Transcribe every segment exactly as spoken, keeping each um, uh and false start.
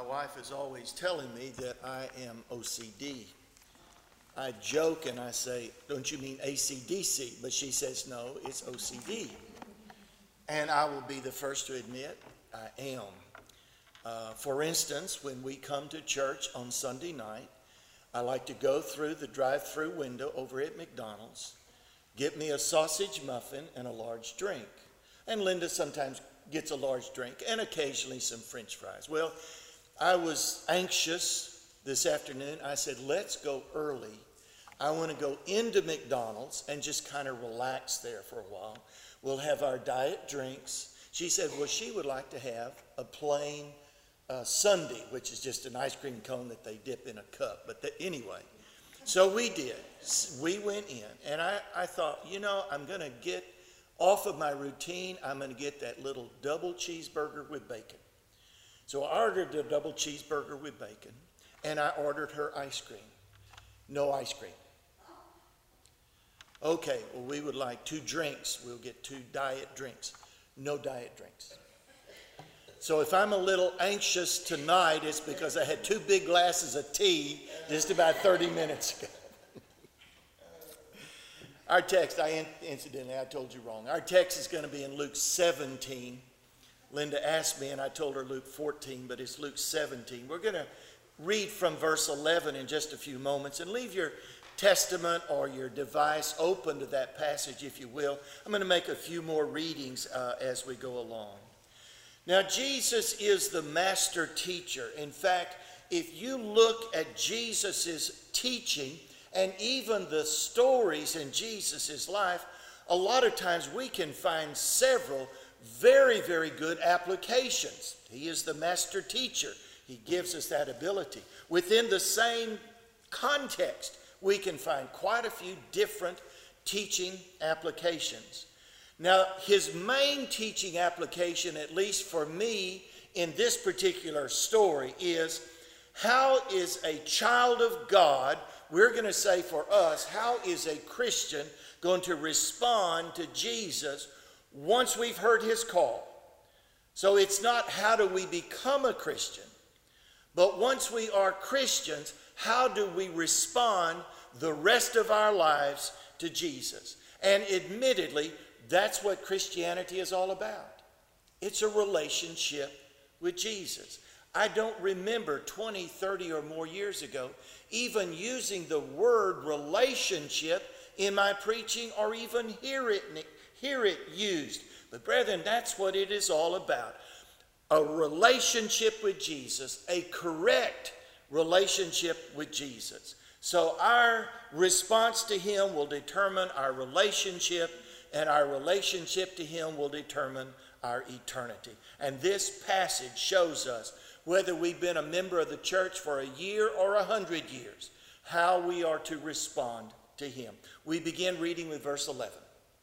wife is always telling me that I am O C D. I joke and I say, don't you mean A C D C? But she says, no, it's O C D. And I will be the first to admit I am. Uh, for instance, when we come to church on Sunday night, I like to go through the drive-through window over at McDonald's, get me a sausage muffin and a large drink. And Linda sometimes gets a large drink and occasionally some French fries. Well, I was anxious this afternoon. I said, let's go early. I want to go into McDonald's and just kind of relax there for a while. We'll have our diet drinks. She said, well, she would like to have a plain uh, sundae, which is just an ice cream cone that they dip in a cup. But the, anyway, so we did. We went in, and I, I thought, you know, I'm going to get off of my routine. I'm going to get that little double cheeseburger with bacon. So I ordered a double cheeseburger with bacon, and I ordered her ice cream. No ice cream. Okay, well, we would like two drinks. We'll get two diet drinks. No diet drinks. So if I'm a little anxious tonight, it's because I had two big glasses of tea just about thirty minutes ago. Our text, I incidentally, I told you wrong. Our text is going to be in Luke seventeen. Linda asked me, and I told her Luke fourteen, but it's Luke seventeen. We're going to read from verse eleven in just a few moments, and leave your Testament or your device open to that passage, if you will. I'm going to make a few more readings uh, as we go along. Now, Jesus is the master teacher. In fact, if you look at Jesus' teaching and even the stories in Jesus' life, a lot of times we can find several very, very good applications. He is the master teacher. He gives us that ability. Within the same context, we can find quite a few different teaching applications. Now, his main teaching application, at least for me in this particular story, is how is a child of God, we're going to say for us, how is a Christian going to respond to Jesus once we've heard his call? So it's not how do we become a Christian, but once we are Christians, how do we respond the rest of our lives to Jesus? And admittedly, that's what Christianity is all about. It's a relationship with Jesus. I don't remember twenty, thirty or more years ago even using the word relationship in my preaching or even hear it, hear it used. But brethren, that's what it is all about. A relationship with Jesus, a correct relationship with Jesus. So our response to him will determine our relationship, and our relationship to him will determine our eternity. And this passage shows us, whether we've been a member of the church for a year or a hundred years, how we are to respond to him. We begin reading with verse eleven.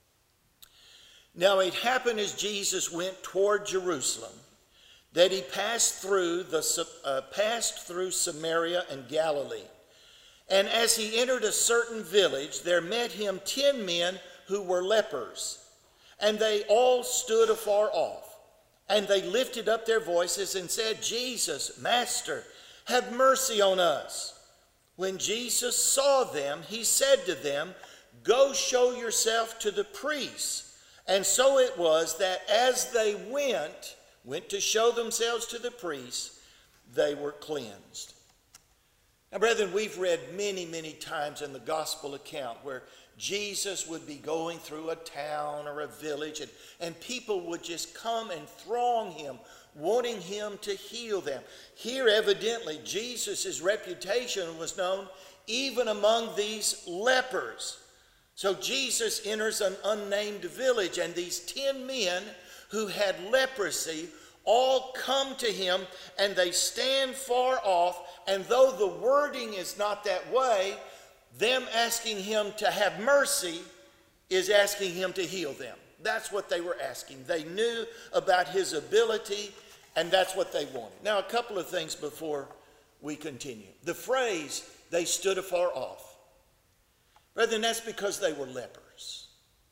Now it happened as Jesus went toward Jerusalem, that he passed through the uh, passed through Samaria and Galilee. And as he entered a certain village, there met him ten men who were lepers, and they all stood afar off. And they lifted up their voices and said, Jesus, Master, have mercy on us. When Jesus saw them, he said to them, Go show yourself to the priests. And so it was that as they went, went to show themselves to the priests, they were cleansed. Now, brethren, we've read many, many times in the gospel account where Jesus would be going through a town or a village, and, and people would just come and throng him, wanting him to heal them. Here, evidently, Jesus' reputation was known even among these lepers. So Jesus enters an unnamed village, and these ten men who had leprosy all come to him, and they stand far off, and though the wording is not that way, them asking him to have mercy is asking him to heal them. That's what they were asking. They knew about his ability, and that's what they wanted. Now, a couple of things before we continue. The phrase, they stood afar off. Brethren, that's because they were lepers.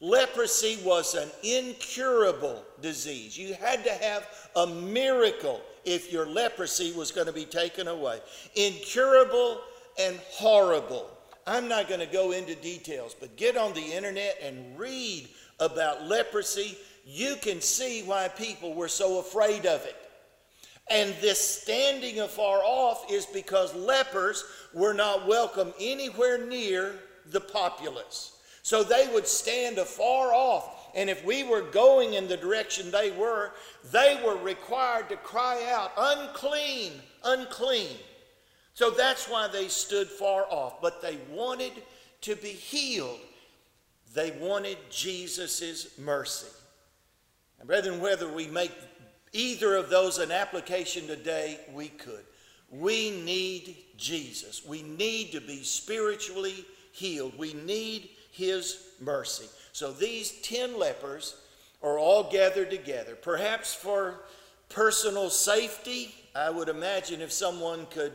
Leprosy was an incurable disease. You had to have a miracle if your leprosy was going to be taken away. Incurable and horrible. I'm not going to go into details, but get on the internet and read about leprosy. You can see why people were so afraid of it. And this standing afar off is because lepers were not welcome anywhere near the populace. So they would stand afar off. And if we were going in the direction they were, they were required to cry out, unclean, unclean. So that's why they stood far off. But they wanted to be healed. They wanted Jesus' mercy. And brethren, whether we make either of those an application today, we could. We need Jesus. We need to be spiritually healed. We need his mercy. So these ten lepers are all gathered together. Perhaps for personal safety, I would imagine if someone could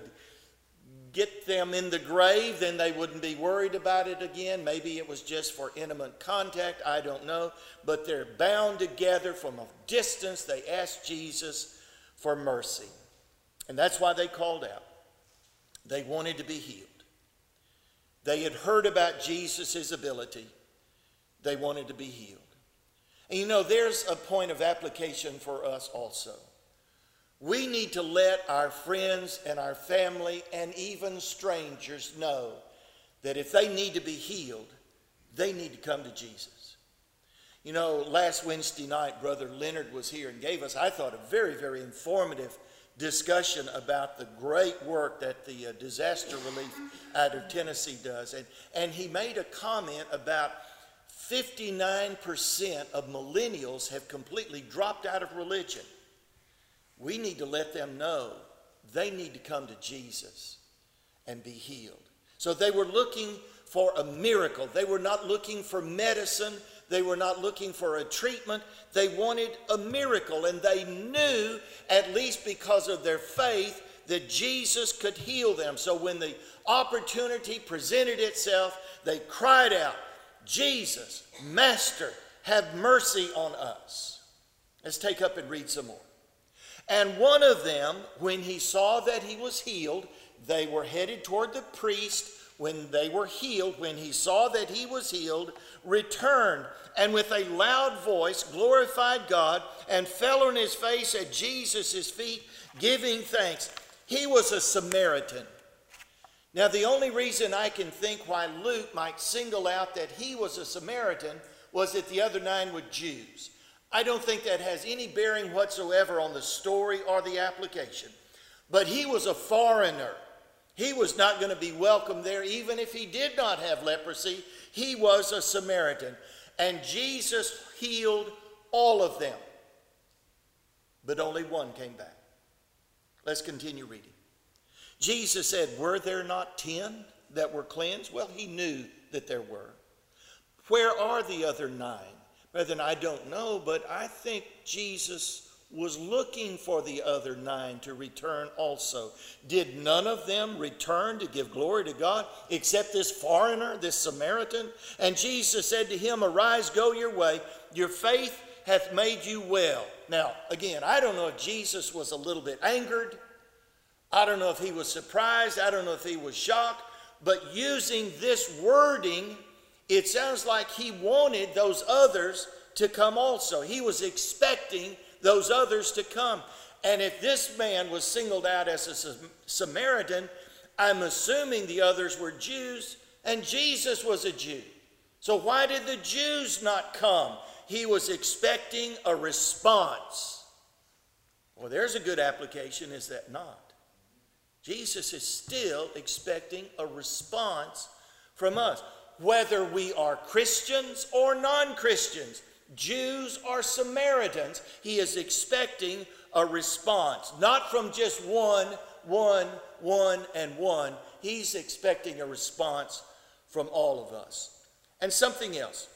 get them in the grave, then they wouldn't be worried about it again. Maybe it was just for intimate contact. I don't know. But they're bound together from a distance. They asked Jesus for mercy. And that's why they called out. They wanted to be healed. They had heard about Jesus' ability. They wanted to be healed. And you know, there's a point of application for us also. We need to let our friends and our family and even strangers know that if they need to be healed, they need to come to Jesus. You know, last Wednesday night, Brother Leonard was here and gave us, I thought, a very, very informative discussion about the great work that the uh, disaster relief out of Tennessee does. And, and he made a comment about fifty-nine percent of millennials have completely dropped out of religion. We need to let them know they need to come to Jesus and be healed. So they were looking for a miracle. They were not looking for medicine. They were not looking for a treatment. They wanted a miracle, and they knew, at least because of their faith, that Jesus could heal them. So when the opportunity presented itself, they cried out, Jesus, Master, have mercy on us. Let's take up and read some more. And one of them, when he saw that he was healed, they were headed toward the priest. When they were healed, when he saw that he was healed, returned and with a loud voice glorified God and fell on his face at Jesus' feet, giving thanks. He was a Samaritan. Now, the only reason I can think why Luke might single out that he was a Samaritan was that the other nine were Jews. I don't think that has any bearing whatsoever on the story or the application. But he was a foreigner. He was not going to be welcome there, even if he did not have leprosy. He was a Samaritan. And Jesus healed all of them. But only one came back. Let's continue reading. Jesus said, were there not ten that were cleansed? Well, he knew that there were. Where are the other nine? Brethren, I don't know, but I think Jesus was looking for the other nine to return also. Did none of them return to give glory to God except this foreigner, this Samaritan? And Jesus said to him, arise, go your way. Your faith hath made you well. Now, again, I don't know if Jesus was a little bit angered. I don't know if he was surprised. I don't know if he was shocked. But using this wording, it sounds like he wanted those others to come also. He was expecting those others to come. And if this man was singled out as a Samaritan, I'm assuming the others were Jews, and Jesus was a Jew. So why did the Jews not come? He was expecting a response. Well, there's a good application, is that not? Jesus is still expecting a response from us, whether we are Christians or non-Christians, Jews or Samaritans. He is expecting a response, not from just one, one, one, and one. He's expecting a response from all of us. And something else.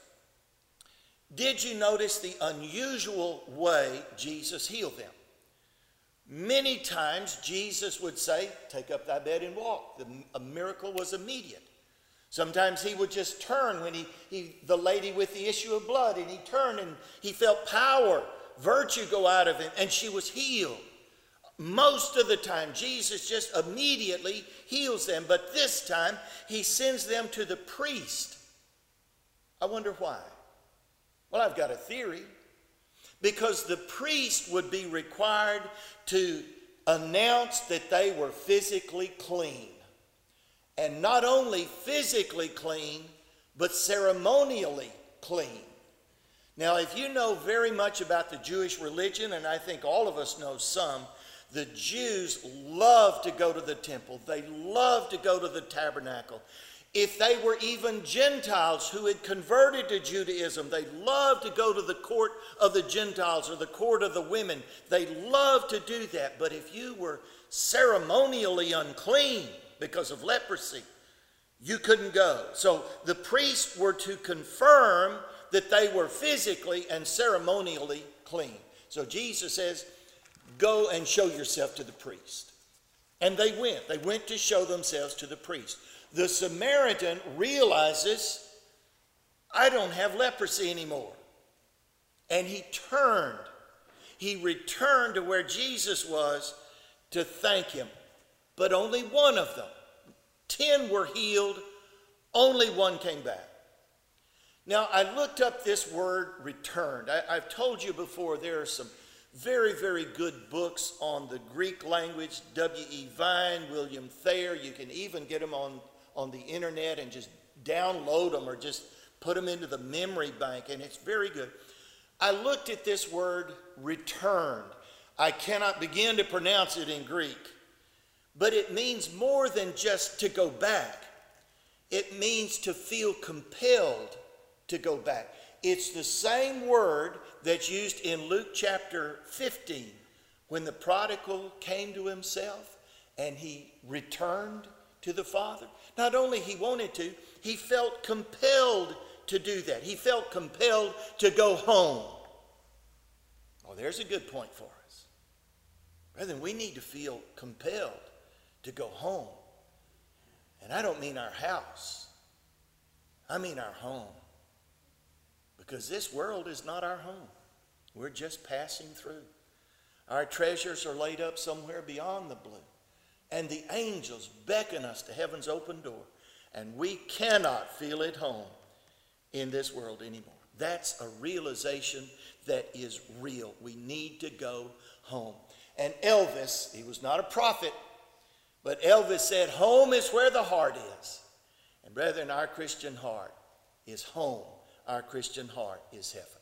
Did you notice the unusual way Jesus healed them? Many times Jesus would say, take up thy bed and walk. The, a miracle was immediate. Sometimes he would just turn when he, he the lady with the issue of blood, and he turned and he felt power, virtue go out of him, and she was healed. Most of the time, Jesus just immediately heals them, but this time he sends them to the priest. I wonder why. Well, I've got a theory. Because the priest would be required to announce that they were physically clean. And not only physically clean, but ceremonially clean. Now, if you know very much about the Jewish religion, and I think all of us know some, the Jews love to go to the temple. They love to go to the tabernacle. If they were even Gentiles who had converted to Judaism, they loved to go to the court of the Gentiles or the court of the women. They loved to do that. But if you were ceremonially unclean because of leprosy, you couldn't go. So the priests were to confirm that they were physically and ceremonially clean. So Jesus says, go and show yourself to the priest. And they went. They went to show themselves to the priest. The Samaritan realizes, I don't have leprosy anymore. And he turned. He returned to where Jesus was to thank him. But only one of them. Ten were healed. Only one came back. Now, I looked up this word returned. I, I've told you before there are some very, very good books on the Greek language. W E Vine, William Thayer. You can even get them on on the internet and just download them or just put them into the memory bank, and it's very good. I looked at this word returned. I cannot begin to pronounce it in Greek, but it means more than just to go back. It means to feel compelled to go back. It's the same word that's used in Luke chapter fifteen when the prodigal came to himself and he returned to the Father. Not only he wanted to, he felt compelled to do that. He felt compelled to go home. Oh, there's a good point for us. Brethren, we need to feel compelled to go home. And I don't mean our house. I mean our home. Because this world is not our home. We're just passing through. Our treasures are laid up somewhere beyond the blue. And the angels beckon us to heaven's open door. And we cannot feel at home in this world anymore. That's a realization that is real. We need to go home. And Elvis, he was not a prophet, but Elvis said, home is where the heart is. And brethren, our Christian heart is home. Our Christian heart is heaven.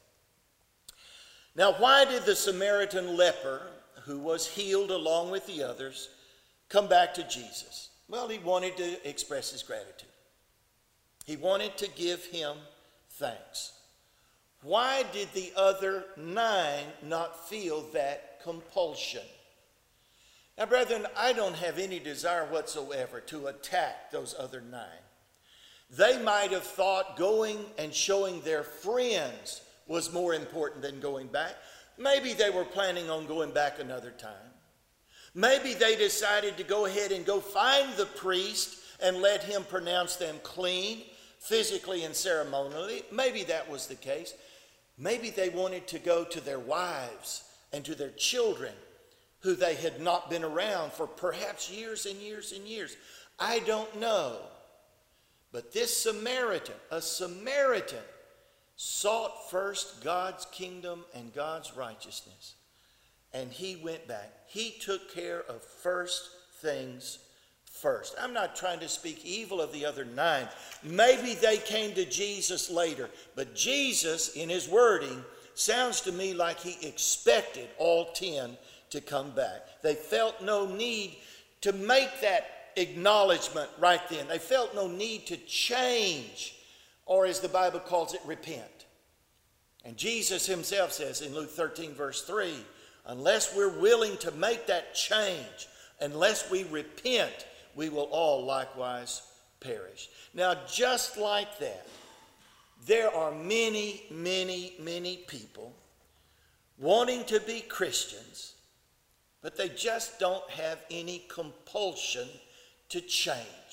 Now, why did the Samaritan leper, who was healed along with the others, come back to Jesus? Well, he wanted to express his gratitude. He wanted to give him thanks. Why did the other nine not feel that compulsion? Now, brethren, I don't have any desire whatsoever to attack those other nine. They might have thought going and showing their friends was more important than going back. Maybe they were planning on going back another time. Maybe they decided to go ahead and go find the priest and let him pronounce them clean, physically and ceremonially. Maybe that was the case. Maybe they wanted to go to their wives and to their children who they had not been around for perhaps years and years and years. I don't know. But this Samaritan, a Samaritan, sought first God's kingdom and God's righteousness. And he went back. He took care of first things first. I'm not trying to speak evil of the other nine. Maybe they came to Jesus later. But Jesus, in his wording, sounds to me like he expected all ten to come back. They felt no need to make that acknowledgement right then. They felt no need to change, or as the Bible calls it, repent. And Jesus himself says in Luke thirteen verse three, unless we're willing to make that change, unless we repent, we will all likewise perish. Now, just like that, there are many, many, many people wanting to be Christians, but they just don't have any compulsion to change.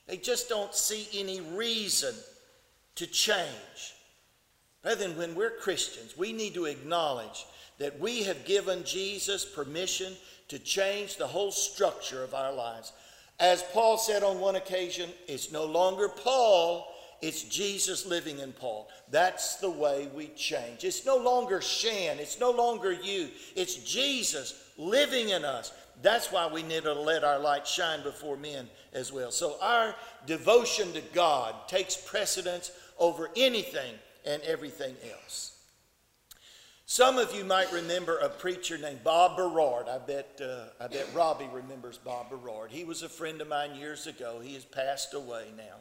They just don't see any reason to change. Brethren, when we're Christians, we need to acknowledge that we have given Jesus permission to change the whole structure of our lives. As Paul said on one occasion, it's no longer Paul, it's Jesus living in Paul. That's the way we change. It's no longer Shan, it's no longer you, it's Jesus living in us. That's why we need to let our light shine before men as well. So our devotion to God takes precedence over anything and everything else. Some of you might remember a preacher named Bob Berard. I bet, uh, I bet Robbie remembers Bob Berard. He was a friend of mine years ago. He has passed away now.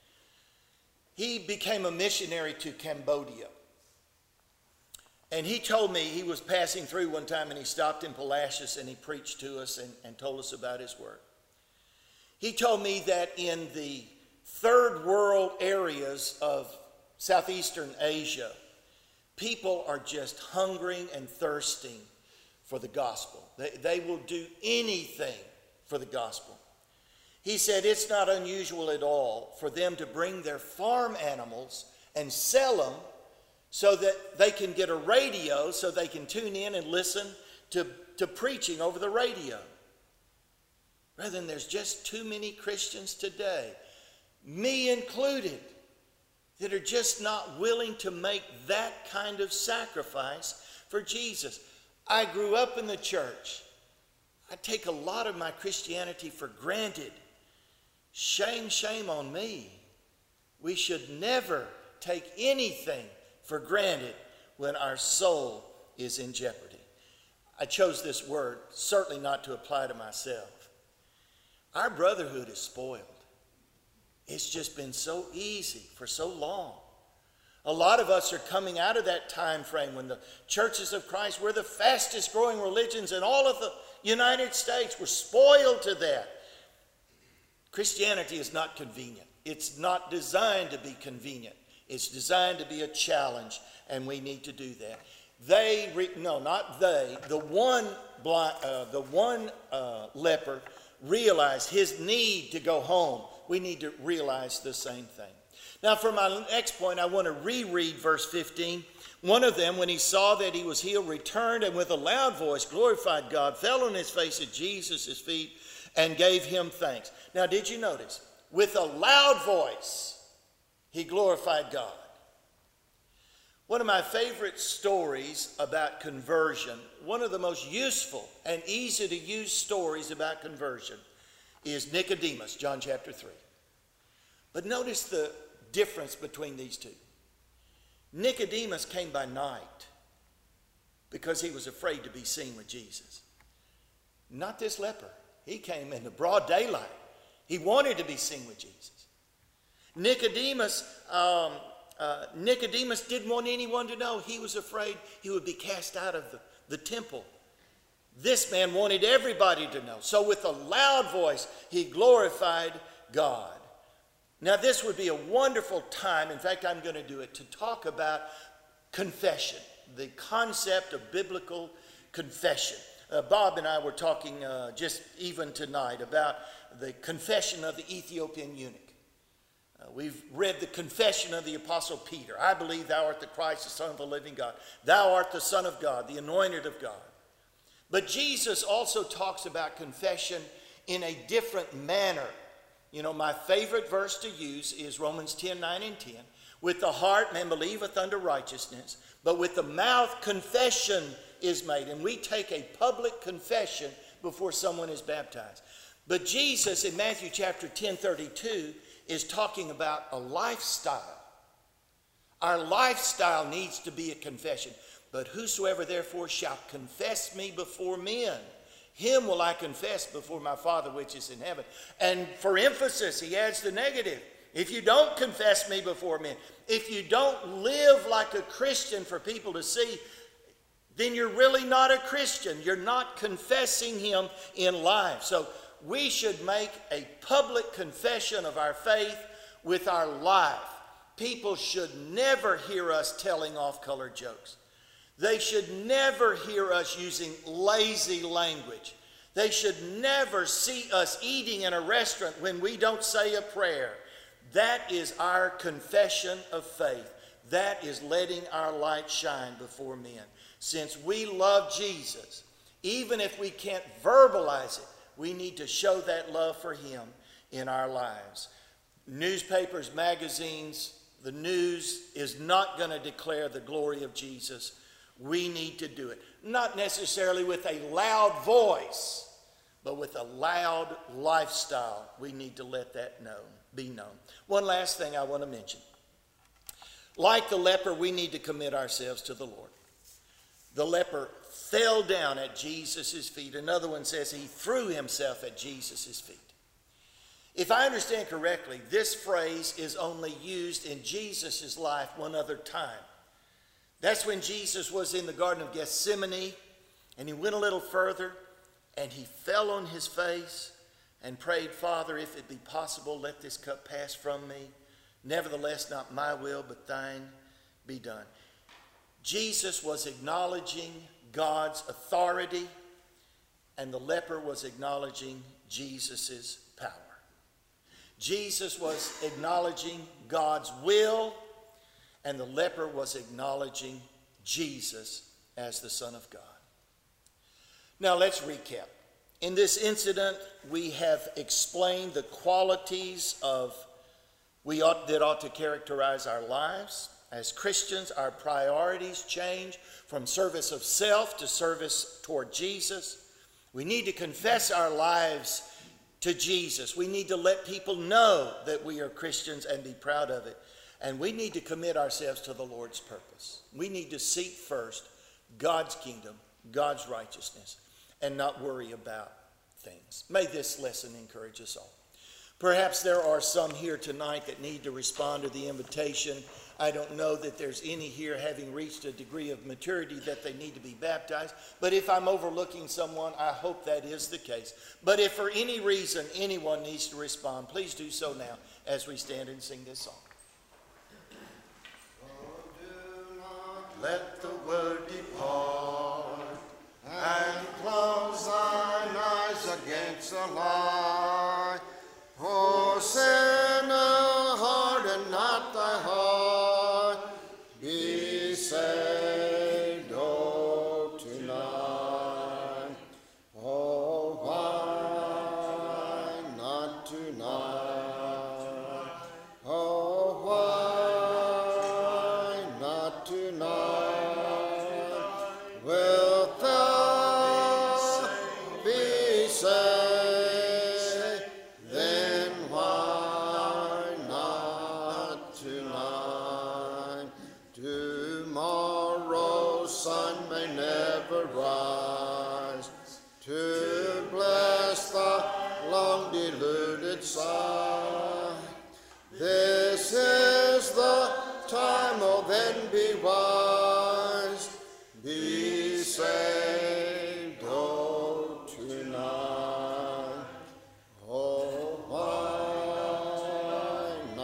He became a missionary to Cambodia. And he told me he was passing through one time and he stopped in Palacios and he preached to us and, and told us about his work. He told me that in the third world areas of Southeastern Asia, people are just hungering and thirsting for the gospel. They, they will do anything for the gospel. He said it's not unusual at all for them to bring their farm animals and sell them so that they can get a radio so they can tune in and listen to, to preaching over the radio. Brethren, there's just too many Christians today, me included, that are just not willing to make that kind of sacrifice for Jesus. I grew up in the church. I take a lot of my Christianity for granted. Shame, shame on me. We should never take anything for granted when our soul is in jeopardy. I chose this word certainly not to apply to myself. Our brotherhood is spoiled. It's just been so easy for so long. A lot of us are coming out of that time frame when the churches of Christ were the fastest growing religions in all of the United States. We're spoiled to that. Christianity is not convenient. It's not designed to be convenient. It's designed to be a challenge, and we need to do that. They, re- no, not they, the one, blind, uh, the one uh, leper realized his need to go home. We need to realize the same thing. Now, for my next point, I want to reread verse fifteen. One of them, when he saw that he was healed, returned and with a loud voice glorified God, fell on his face at Jesus' feet, and gave him thanks. Now, did you notice? With a loud voice, he glorified God. One of my favorite stories about conversion, one of the most useful and easy to use stories about conversion, is Nicodemus, John chapter three. But notice the difference between these two. Nicodemus came by night because he was afraid to be seen with Jesus. Not this leper. He came in the broad daylight. He wanted to be seen with Jesus. Nicodemus, um, uh, Nicodemus didn't want anyone to know. He was afraid he would be cast out of the, the temple. This man wanted everybody to know. So with a loud voice, he glorified God. Now this would be a wonderful time, in fact I'm going to do it, to talk about confession, the concept of biblical confession. Uh, Bob and I were talking uh, just even tonight about the confession of the Ethiopian eunuch. Uh, we've read the confession of the Apostle Peter. I believe thou art the Christ, the Son of the living God. Thou art the Son of God, the anointed of God. But Jesus also talks about confession in a different manner. You know, my favorite verse to use is Romans ten, nine and ten. With the heart man believeth unto righteousness, but with the mouth confession is made. And we take a public confession before someone is baptized. But Jesus in Matthew chapter ten, thirty-two is talking about a lifestyle. Our lifestyle needs to be a confession. But whosoever therefore shall confess me before men, him will I confess before my Father which is in heaven. And for emphasis, he adds the negative. If you don't confess me before men, if you don't live like a Christian for people to see, then you're really not a Christian. You're not confessing him in life. So we should make a public confession of our faith with our life. People should never hear us telling off-color jokes. They should never hear us using lazy language. They should never see us eating in a restaurant when we don't say a prayer. That is our confession of faith. That is letting our light shine before men. Since we love Jesus, even if we can't verbalize it, we need to show that love for him in our lives. Newspapers, magazines, the news is not going to declare the glory of Jesus. We need to do it. Not necessarily with a loud voice, but with a loud lifestyle. We need to let that known, be known. One last thing I want to mention. Like the leper, we need to commit ourselves to the Lord. The leper fell down at Jesus' feet. Another one says he threw himself at Jesus' feet. If I understand correctly, this phrase is only used in Jesus' life one other time. That's when Jesus was in the Garden of Gethsemane, and he went a little further, and he fell on his face and prayed, Father, if it be possible, let this cup pass from me. Nevertheless, not my will, but thine be done. Jesus was acknowledging God's authority, and the leper was acknowledging Jesus' power. Jesus was acknowledging God's will, and the leper was acknowledging Jesus as the Son of God. Now let's recap. In this incident, we have explained the qualities of we ought, that ought to characterize our lives. As Christians, our priorities change from service of self to service toward Jesus. We need to confess our lives to Jesus. We need to let people know that we are Christians and be proud of it. And we need to commit ourselves to the Lord's purpose. We need to seek first God's kingdom, God's righteousness, and not worry about things. May this lesson encourage us all. Perhaps there are some here tonight that need to respond to the invitation. I don't know that there's any here having reached a degree of maturity that they need to be baptized. But if I'm overlooking someone, I hope that is the case. But if for any reason anyone needs to respond, please do so now as we stand and sing this song. Oh, do not let the word depart, and close thine eyes against the lie. Oh, sinner, harden not thy heart, be saved, oh, tonight. Oh, why not tonight? Oh, why not tonight? Wilt thou be saved? Rise to bless the long deluded sight.